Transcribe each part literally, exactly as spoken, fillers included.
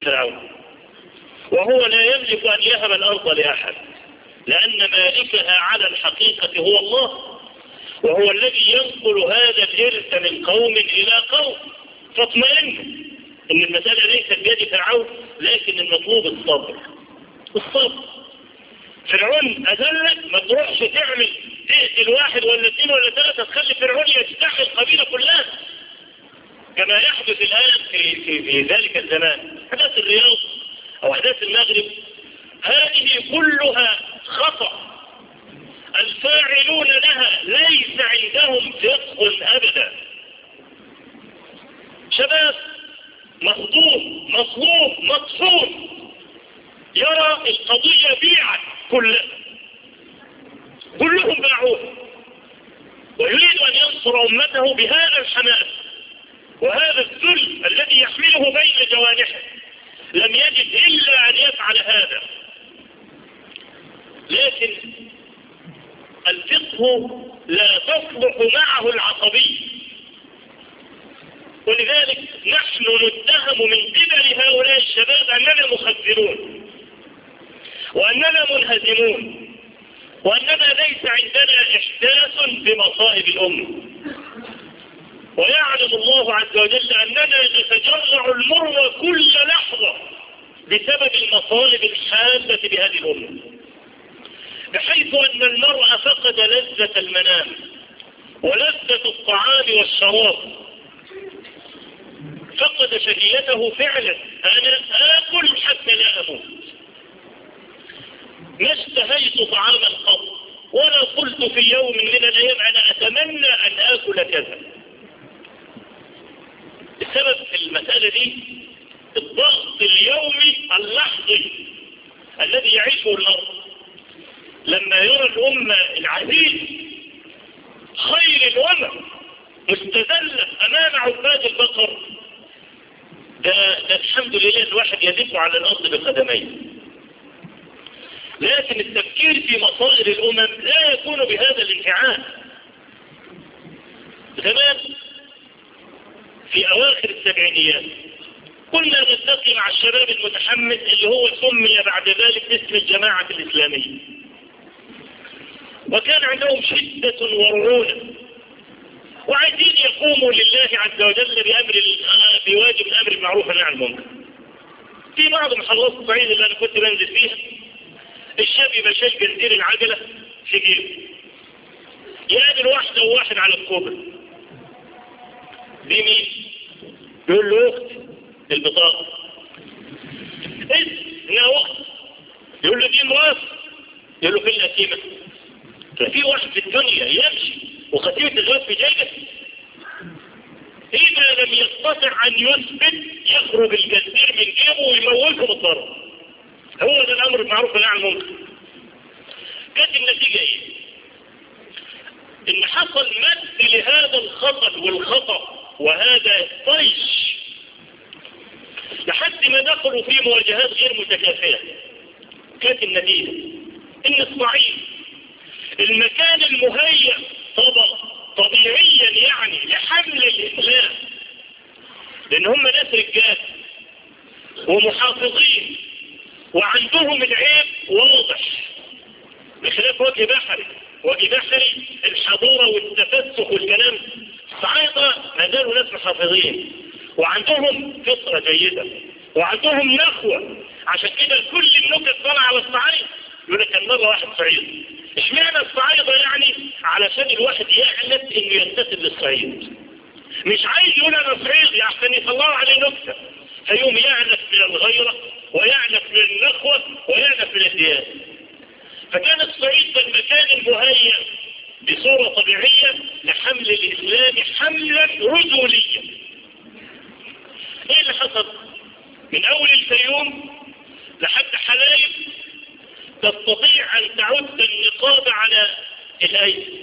فرعون، وهو لا يملك أن يهب الأرض لأحد، لأن مالكها على الحقيقة هو الله، وهو الذي ينقل هذا الإرث من قوم إلى قوم. فاطمئن إن المسألة ليست بيد فرعون، لكن المطلوب الصبر. الصبر. فرعون أذلك، ما تروحش تعمل تقتل واحد ولا اثنين ولا ثلاثة تخلي فرعون يجتاح القبيلة كلها كما يحدث الآن في, في, في ذلك الزمان. أحداث الرياض أو أحداث المغرب هذه كلها خطأ، الفاعلون لها ليس عندهم فقه أبدا. شباب مخطوب مصلوب مطحون يرى القضية بيعت كلها، كلهم باعوه، ويريد أن ينصر أمته بهذا الحماس وهذا الذل الذي يحمله بين جوانحه. لم يجد إلا أن يفعل هذا. لكن الفقه لا تصلح معه العصبية، ولذلك نحن نتهم من قبل هؤلاء الشباب أننا مخذلون وأننا منهزمون وأننا ليس عندنا إحساس بمصائب الأمة. ويعلم الله عز وجل أننا نتجرع المر كل لحظة بسبب المصائب الحادة بهذه الأمة، بحيث أن المرء فقد لذة المنام ولذة الطعام والشراب، فقد شهيته فعلا. أنا آكل حتى لا أموت، ما اشتهيت طعاما قط ولا قلت في يوم من الأيام أنا أتمنى أن آكل كذا. السبب في المسألة دي الضغط اليومي اللحظي الذي يعيشه المرء لما يرى الأمة العزيز خير الأمم مستذلة أمام عباد البقر. ده, ده الحمد لله الواحد يدب على الأرض بقدميه. لكن التفكير في مصائر الأمم لا يكون بهذا الانفعال. زمان في أواخر السبعينيات كنا نلتقي مع الشباب المتحمس اللي هو سمي بعد ذلك باسم الجماعة الإسلامية، وكان عندهم شدة ورعونة وعايزين يقوموا لله عز وجل بأمر بواجب الأمر المعروف والنهي عن المنكر. في بعض محافظات الصعيد اللي أنا كنت بنزل فيها الشاب يبقى شايل جنزير العجلة في جيبه، يقابل واحدة وواحد على الكوبري، دي مين؟ يقول له أخت البطاقة. إيه؟ إنها أخت. يقول له دي مرات. يقول له فين الأتيمة؟ ففي واحد في الدنيا يمشي وخاتمة الزواج في جيبه، إذا لم يستطع أن يثبت يخرج الجنزير من جيبه ويموته بالضرب. هو ده الأمر المعروف والنهي عن المنكر. كانت النتيجة إيه؟ إن حصل مد لهذا الخطأ والخطأ وهذا الطيش لحد ما دخلوا في مواجهات غير متكافئة. كانت النتيجة إن الصعيد المكان المهيأ طبعا طبيعيا يعني لحمل الإسلام، لأن هم ناس رجال ومحافظين وعندهم العيب واضح، بخلاف وجه بحري. وجه بحري الحضورة والتفسخ والكلام، الصعايدة ما زالوا ناس محافظين وعندهم فطرة جيدة وعندهم نخوة. عشان كده كل النكت طالعة على الصعايد يقول لك كان مرة واحد صعيد. اشمعنى الصعايدة يعني؟ علشان الواحد يعلم انه ينتسب للصعيد، مش عايز يقول انا صعيدي عشان يطلعوا عليه نكتة، فيوم يعلف من الغيرة ويعلف من النخوة ويعلف من الديانة. فكان الصعيد ده المكان المهيأ بصورة طبيعية لحمل الإسلام حملا رجوليا. ايه اللي حصل؟ من اول الفيوم لحد حلايب تستطيع ان تعد النقاب على الايدي،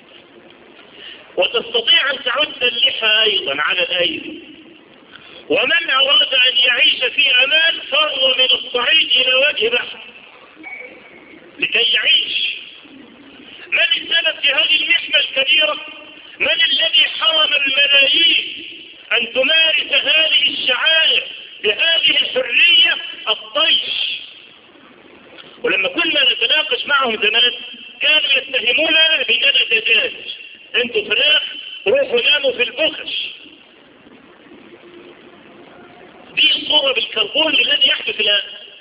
وتستطيع ان تعد اللحى ايضا على الايدي. ومن اراد ان يعيش في امان فر من الصعيد الى وجه بحر لكي يعيش. من السبب في هذه المحنة الكبيرة؟ من الذي حرم الملايين أن تمارس هذه الشعائر بهذه الحرية تضر بالكربون الذي يحدث الآن.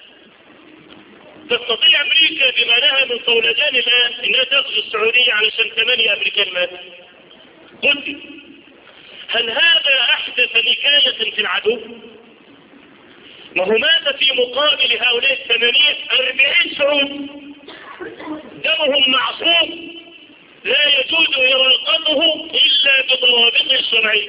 تستطيع أمريكا بما لها من طولجان الآن إنها تغزو السعودية علشان ثمانية أمريكان ماتوا. قلت هل هذا أحدث نكاية في العدو؟ ما هو مات في مقابل هؤلاء الثمانية أربعين سعود دمهم معصوم لا يجوز إراقته إلا بضوابطه الشرعية.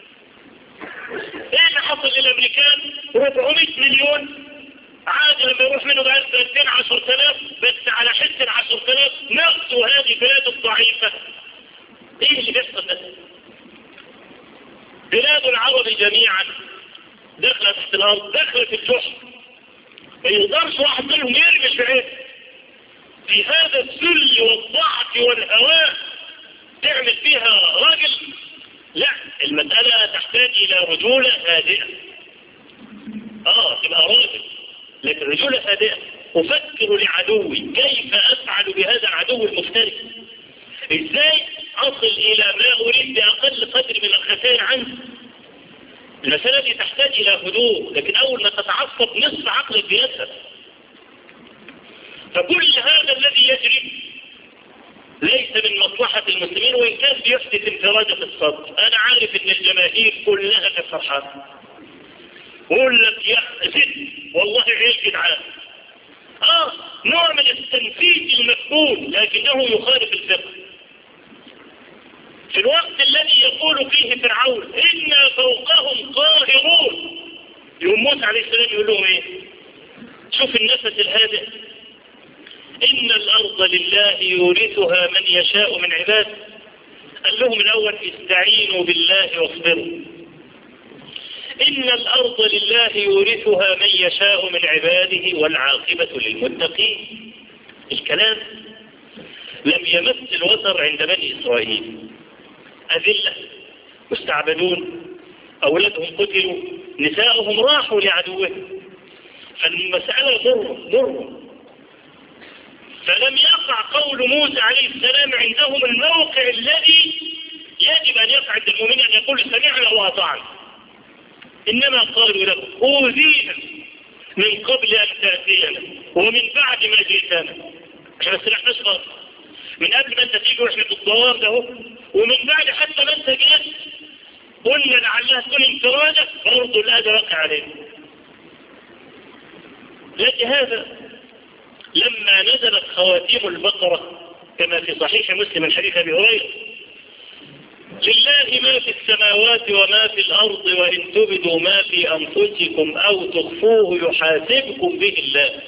ايه اللي حصل للأمريكان؟ أربعمائة مليون عاد لما يروح منه بقى سنتين عشرة آلاف بس على حس العشرة آلاف نغزو هذه البلاد الضعيفة. ايه اللي بيحصل ده؟ بلاد العرب جميعا دخلت تحت الارض، دخلت الجحر، ما يقدرش واحد منهم يرمش في عينه في هذا الذل والضعف والهواء تعمل فيها راجل. لا، المسألة تحتاج الى رجولة هادئة. اه تبقى راجل لكن رجولة هادئة. افكر لعدوي كيف افعل بهذا العدو المفترس، ازاي اصل الى ما اريد باقل قدر من الخسائر عنه. المسألة دي تحتاج الى هدوء، لكن اول ما تتعصب نصف عقلك بيذهب. فكل هذا الذي يجري ليس من مصلحة المسلمين، وإن كان بيحدث انفراجة في الصدر. أنا عارف إن الجماهير كلها كفرحان يقول لك يا زد والله عيل جدعان. آه نوع من التنفيذ المفهوم لكنه يخالف الفقه. في الوقت الذي يقول فيه فرعون إنا فوقهم قاهرون، يوم موسى عليه السلام يقول لهم إيه؟ شوف النفس الهادئ، إن الأرض لله يورثها من يشاء من عباده. قال لهم الأول استعينوا بالله واصبروا. إن الأرض لله يورثها من يشاء من عباده والعاقبة للمتقين. الكلام لم يمس الوتر عند بني إسرائيل، أذلة مستعبدون، أولادهم قتلوا، نساؤهم راحوا لعدوهم، فالمسألة ضر ضر. فلم يقع قول موسى عليه السلام عندهم الموقع الذي يجب أن يقع عند المؤمنين أن يقول سمعنا وأطعنا، إنما قالوا له أوذينا من قبل أن تأتينا ومن بعد ما جئتنا. احنا بس نحن نشغل من قبل ما انت تيجي واحنا في الضوام ده، ومن بعد حتى ما انت جئت قلنا لعلها تكون انفراجة برضو الأذى وقع علينا. لكن هذا لما نزلت خواتيم البقرة كما في صحيح مسلم من حديث أبي هريرة لله ما في السماوات وما في الأرض وإن تبدوا ما في أنفسكم أو تخفوه يحاسبكم به الله.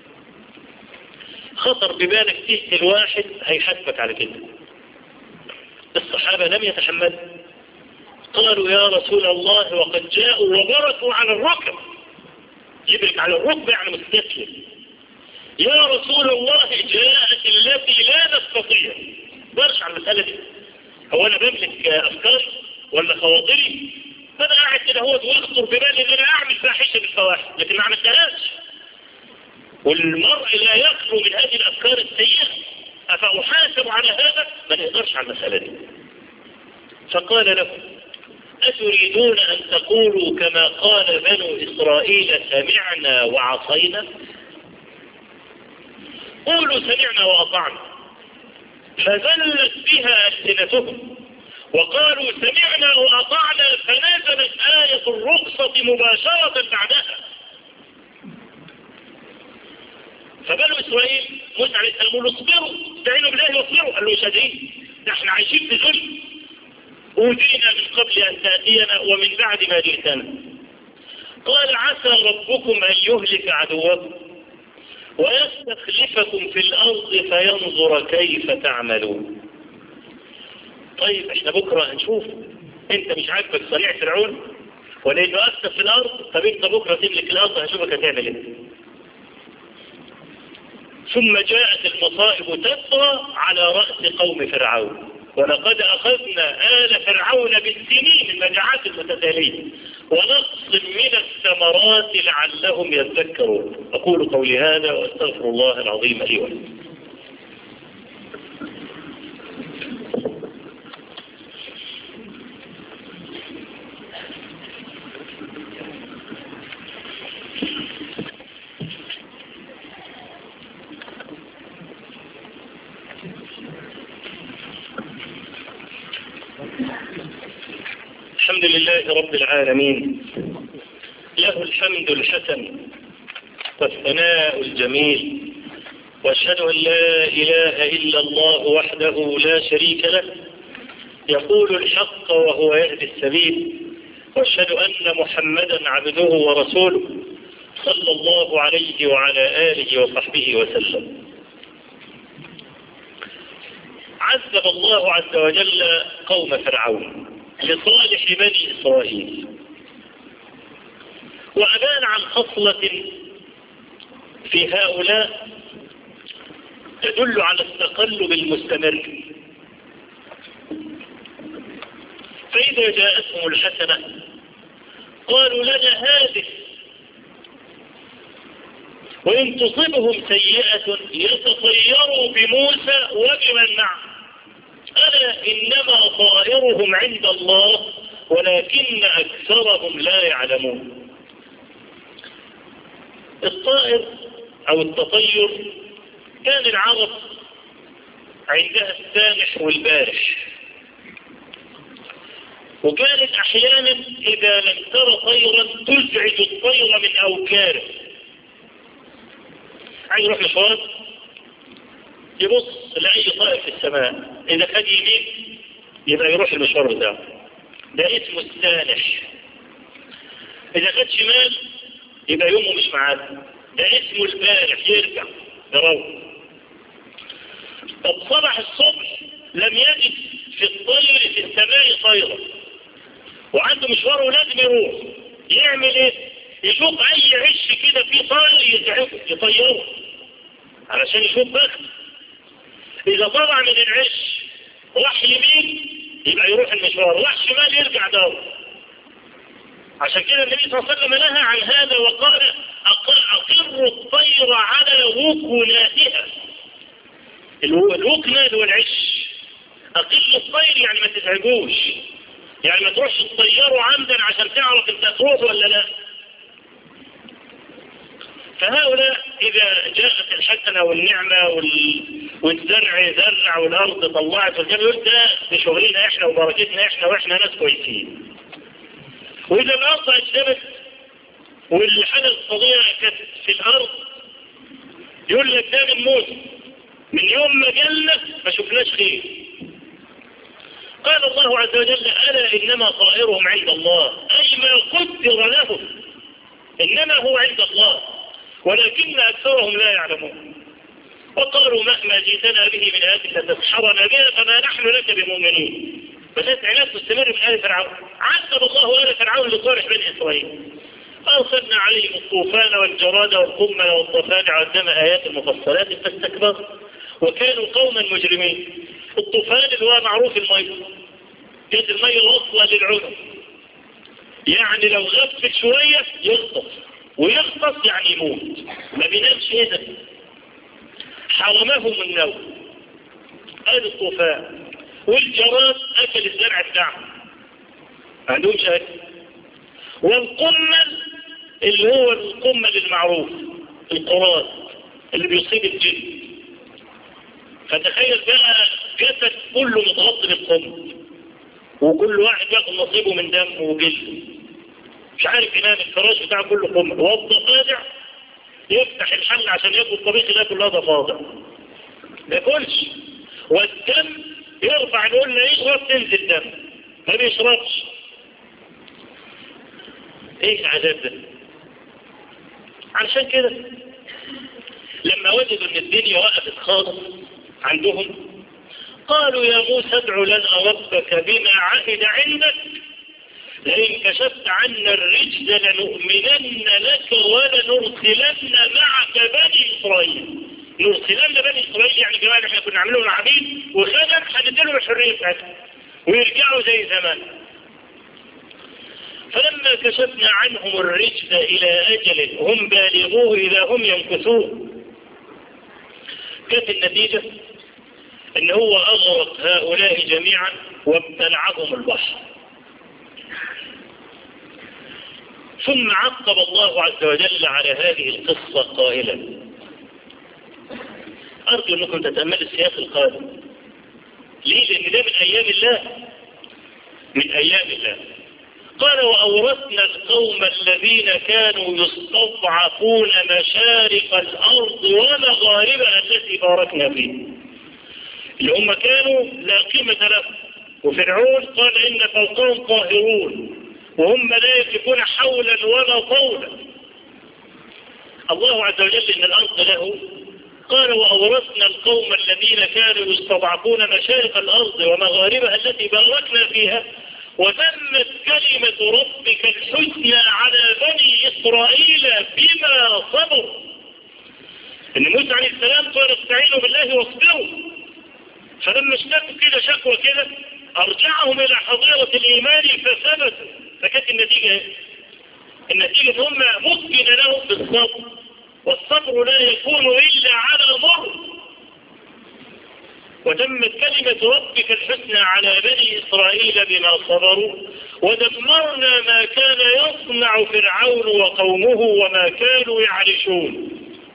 خطر ببالك تهت الواحد هيحاسبك على كده. الصحابة لم يتحملوا، قالوا يا رسول الله وقد جاءوا وبركوا على الركب، يبرك على الركب يعني مستسلم. يا رسول الله جاءت التي لا نستطيع. برش على المسألة دي، هو أنا بملك أفكاري ولا خواطري؟ فأنا قاعد كده هو واخطر ببالي إن أنا أعمل فاحشة بالفواحش لكن ما عملتهاش. والمرء لا يخلو من هذه الأفكار السيئة، أفأحاسب على هذا؟ ما نقدرش على المسألة دي. فقال له أتريدون أن تقولوا كما قال بنو إسرائيل سمعنا وعصينا؟ قولوا سمعنا وأطعنا. فذلت بها ألسنتهم وقالوا سمعنا وأطعنا، فنزلت آية الرخصة مباشرة بعدها. فبنو إسرائيل موسى عليه السلام قالوا اصبروا استعينوا بالله واصبروا. قال له شادين ده احنا عايشين في ذل، أوذينا من قبل أن تأتينا ومن بعد ما جئتنا. قال عسى ربكم أن يهلك عدوكم ويستخلفكم في الأرض فينظر كيف تعملون. طيب احنا بكرة هنشوف، انت مش عاجبك صريع فرعون ولا انه أسف في الأرض؟ طب انت بكرة تملك الأرض هشوفك هتعمل ايه. ثم جاءت المصائب تطرى على رأس قوم فرعون، ولقد أخذنا آل فرعون بالسنين المجاعات المتتالية ونقص من الثمرات لعلهم يذكرون. أقول قولي هذا وأستغفر الله العظيم لي ولكم. لله رب العالمين، له الحمد الحسن والثناء الجميل، وأشهد أن لا إله إلا الله وحده لا شريك له يقول الحق وهو يهدي السبيل، وأشهد أن محمدا عبده ورسوله صلى الله عليه وعلى آله وصحبه وسلم. عذب الله عز وجل قوم فرعون لصالح بني إسرائيل، وأبان عن خصلة في هؤلاء تدل على التقلب المستمر. فإذا جاءتهم الحسنة قالوا لنا هذه، وإن تصبهم سيئة يتطيروا بموسى وبمن معه، ألا إنما طائرهم عند الله ولكن أكثرهم لا يعلمون. الطائر أو التطير كان العرب عندها السامح والبارح، وكانت أحيانا إذا لم تر طيرا تزعج الطير من أوكاره. عايز يروح مشوار يبص لأي طائر في السماء، إذا خد يمين يبقى يروح المشوار بتاعه، ده اسمه السانح. إذا خد شمال يبقى يومه مش معاه، ده اسمه البارح، يرجع يروح. طب صبح الصبح لم يجد في الطير في السماء طيرا وعنده مشوار ولازم يروح، يعمل ايه؟ يشوف اي عش كده فيه طائر يزعجه يطيره علشان يشوف بخت. اذا طلع من العش راح يمين يبقى يروح المشوار، راح شمال يرجع دور. عشان كده النبي صلى الله عليه وسلم نهى عن هذا وقال اقر الطير على وكناتها. الوكنة هو العش، اقل الطير يعني ما تزعجوش، يعني ما تروحش تطيره عمدا عشان تعرف انت تروح ولا لا. فهؤلاء إذا جاءت الحسنة والنعمة وال... والزرع زرع والأرض طلعت والجبل، ده بشغلنا احنا وبركتنا احنا واحنا ناس كويسين. وإذا الأرض أجدبت والحاجة الصغيرة كانت في الأرض يقول لك ده من موسى، من يوم ما جلنا ما شفناش خير. قال الله عز وجل ألا إنما طائرهم عند الله، أي ما قدر لهم إنما هو عند الله ولكن أكثرهم لا يعلمون. وقالوا مهما جئتنا به من آية لتسحرنا بها فما نحن لك بمؤمنين. بدأت عناد تستمر من آل فرعون. عذب الله آل فرعون لصالح بني إسرائيل، أرسلنا عليهم الطوفان والجراد والقمل والضفادع والدم آيات مفصلات فاستكبروا وكانوا قوما مجرمين. الطوفان اللي هو معروف المية، جد المية الأصلة للعنق، يعني لو غفت شوية يغطس، ويغطس يعني يموت، ما بينامش إذا حرمهم النوم. قال الطوفان. والجراد أكل الزرع بتاعهم عندهم شاكل. والقمل اللي هو القمل المعروف القراد اللي بيصيب الجلد. فتخيل بقى جسد كله متغطي بالقمل وكل واحد ياخد نصيبه من دمه وجلده، مش عارف ينام، الفراش بتاعه كله قمل. والضفادع يفتح الحل عشان ياكل طبيخ لا كلها ضفادع ما ياكلش. والدم يرفع نقول له يشرب تنزل دم، ما بيشربش. ايه العذاب ده؟ علشان كده لما وجدوا ان الدنيا وقفت خالص عندهم قالوا يا موسى ادع لنا ربك بما عهد عندك لئن كشفت عنا الرجز لنؤمنن لك ولنرسلن معك بني إسرائيل. نرسلن بني إسرائيل يعني جماعة احنا كنا عاملين عبيد وخدم هنديلهم الحرية بتاعتهم ويرجعوا زي زمان. فلما كشفنا عنهم الرجز إلى أجل هم بالغوه إذا هم ينكثون، كانت النتيجة ان هو اغرق هؤلاء جميعا وابتلعهم البحر. ثم عقب الله عز وجل على هذه القصة قائلا، ارجو انكم تتأملوا السياق القادم. ليه؟ لان ده من ايام الله، من ايام الله. قال وأورثنا القوم الذين كانوا يستضعفون مشارق الأرض ومغاربها التي باركنا فيها، اللي هم كانوا لا قيمة لهم. وفرعون قال إن فوقهم قاهرون وهم لا يملكون حولا ولا طولا. الله عز وجل إن الأرض له. قال وأورثنا القوم الذين كانوا يستضعفون مشارق الأرض ومغاربها التي باركنا فيها وتمت كلمة ربك الحسنى على بني إسرائيل بما صبروا. إن موسى عليه السلام قال استعينوا بالله واصبروا، فلما اشتكوا كده شكوى كده أرجعهم إلى حضيرة الإيمان فثبتوا. فكانت النتيجة النتيجة هم ممكن لهم بالصبر، والصبر لا يكون إلا على مر. وتمت كلمة ربك الحسنى على بني إسرائيل بما صبروا ودمرنا ما كان يصنع فرعون وقومه وما كانوا يعرشون.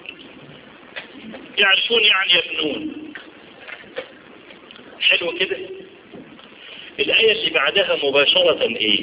يعرشون يعني يبنون. حلو كده. الآية اللي بعدها مباشرة إيه؟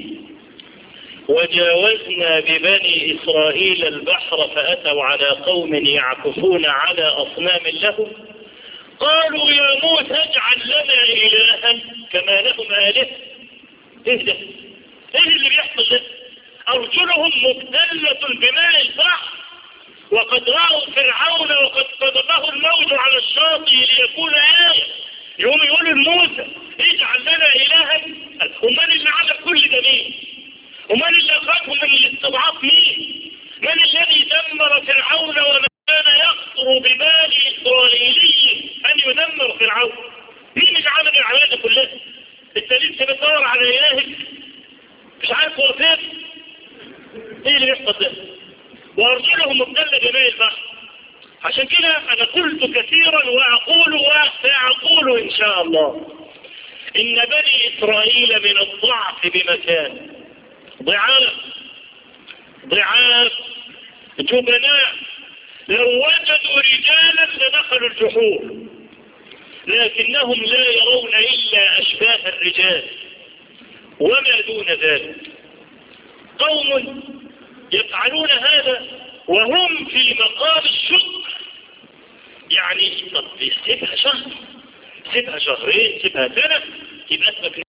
وجاوزنا ببني إسرائيل البحر فأتوا على قوم يعكفون على أصنام لهم قالوا يا موسى اجعل لنا إلها كما لهم آلهة. ايه ده؟ ايه اللي بيحصل ده؟ أرجلهم مبتلة بماء البحر وقد رأوا فرعون وقد قذفه الموج على الشاطئ ليكون آية. يوم يقولوا لموسى اجعل لنا إلها. ومن اللي عمل كل ده مين؟ ومن اللي أخذهم من الاستضعاف مين؟ من الذي دمر فرعون وما كان يخطر ببال إسرائيلي أن يدمر فرعون؟ مين اللي عمل العملية كلها؟ التليل بتدور على إلهك مش عارف هو فين؟ ايه اللي بيحصل ده؟ وأرجلهم مبتلة بماء البحر. عشان كده أنا قلت كثيرا وأقول وسأقول إن شاء الله إن بني إسرائيل من الضعف بمكان، ضعاف ضعاف جبناء، لو وجدوا رجالا لدخلوا الجحور، لكنهم لا يرون إلا أشباه الرجال وما دون ذلك. قوم يفعلون هذا وهم في مقام الشكر. يعني طب سيبها شهر، سيبها شهرين، سيبها سنة، يبقى اسمك